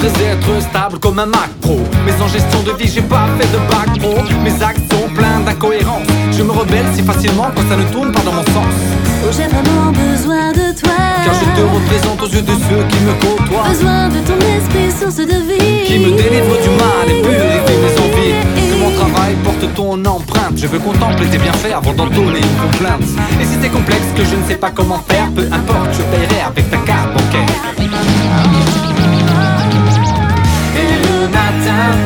voudrais être stable comme un Mac Pro, mais en gestion de vie j'ai pas fait de bac pro. Mes actes sont pleins d'incohérences, je me rebelle si facilement quand ça ne tourne pas dans mon sens. Oh, j'ai vraiment besoin de toi, car je te représente aux yeux de ceux qui me côtoient. Besoin de ton esprit, source de vie, qui me délivre du mal et purifie mes envies. Que mon travail porte ton empreinte. Je veux contempler tes bienfaits avant d'entonner une complainte. Et si c'est complexe que je ne sais pas comment faire, peu importe, je paierai avec ta carte bancaire. Et le matin